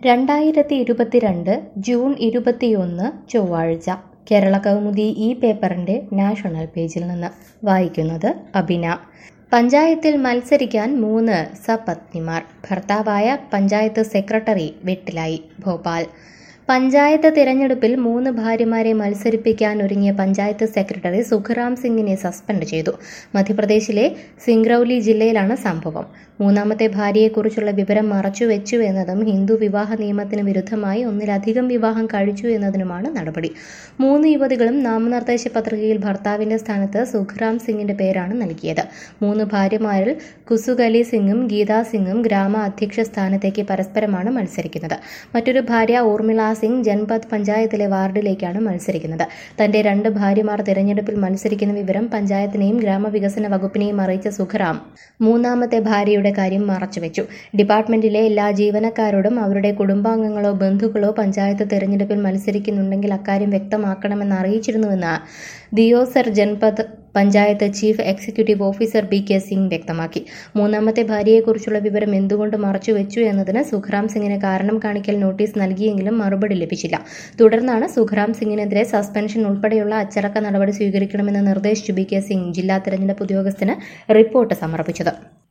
2022 June 21 ചൊവ്വാഴ്ച കേരള കൗമുദി ഈ പേപ്പറിന്റെ നാഷണൽ പേജിൽ നിന്ന് വായിക്കുന്നത് അബിന. പഞ്ചായത്തിൽ മത്സരിക്കാൻ 3 സപത്നിമാർ. ഭർത്താവായ പഞ്ചായത്ത് സെക്രട്ടറി വെട്ടിലായി. ഭോപ്പാൽ. പഞ്ചായത്ത് തിരഞ്ഞെടുപ്പിൽ 3 ഭാര്യമാരെ മത്സരിപ്പിക്കാൻ ഒരുങ്ങിയ പഞ്ചായത്ത് സെക്രട്ടറി സുഖറാം സിംഗിനെ സസ്പെൻഡ് ചെയ്തു. മധ്യപ്രദേശിലെ സിംഗ്രൌലി ജില്ലയിലാണ് സംഭവം. മൂന്നാമത്തെ ഭാര്യയെക്കുറിച്ചുള്ള വിവരം മറച്ചുവെച്ചു എന്നതും ഹിന്ദു വിവാഹ നിയമത്തിന് വിരുദ്ധമായി ഒന്നിലധികം വിവാഹം കഴിച്ചു എന്നതിനുമാണ് നടപടി. 3 യുവതികളും നാമനിർദ്ദേശ പത്രികയിൽ ഭർത്താവിന്റെ സ്ഥാനത്ത് സുഖറാം സിംഗിന്റെ പേരാണ് നൽകിയത്. 3 ഭാര്യമാരിൽ കുസുകലി സിംഗും ഗീതാ സിംഗും ഗ്രാമ അധ്യക്ഷ സ്ഥാനത്തേക്ക് പരസ്പരമാണ് മത്സരിക്കുന്നത്. മറ്റൊരു ഭാര്യ ഊർമിള സിംഗ് ജൻപത് പഞ്ചായത്തിലെ വാർഡിലേക്കാണ് മത്സരിക്കുന്നത്. തന്റെ 2 ഭാര്യമാർ തിരഞ്ഞെടുപ്പിൽ മത്സരിക്കുന്ന വിവരം പഞ്ചായത്തിനെയും ഗ്രാമവികസന വകുപ്പിനെയും അറിയിച്ച സുഖറാം മൂന്നാമത്തെ ഭാര്യയുടെ കാര്യം മറച്ചുവെച്ചു. ഡിപ്പാർട്ട്മെന്റിലെ എല്ലാ ജീവനക്കാരോടും അവരുടെ കുടുംബാംഗങ്ങളോ ബന്ധുക്കളോ പഞ്ചായത്ത് തിരഞ്ഞെടുപ്പിൽ മത്സരിക്കുന്നുണ്ടെങ്കിൽ അക്കാര്യം വ്യക്തമാക്കണമെന്ന് അറിയിച്ചിരുന്നുവെന്ന് Deosar Janpad panchayat chief executive officer BK Singh വ്യക്തമാക്കി. മൂന്നാമത്തെ ഭാര്യയെക്കുറിച്ചുള്ള വിവരം എന്തുകൊണ്ട് മറച്ചുവെച്ചു എന്നതിന് സുഖറാം സിംഗിന് കാരണം കാണിക്കൽ നോട്ടീസ് നൽകിയെങ്കിലും മറുപടി ലഭിച്ചില്ല. തുടർന്നാണ് സുഖറാം സിംഗിനെതിരെ സസ്പെൻഷൻ ഉൾപ്പെടെയുള്ള അച്ചടക്ക നടപടി സ്വീകരിക്കണമെന്ന് നിർദ്ദേശിച്ചു BK സിംഗ് ജില്ലാ തെരഞ്ഞെടുപ്പ് ഉദ്യോഗസ്ഥന് റിപ്പോർട്ട് സമർപ്പിച്ചത്.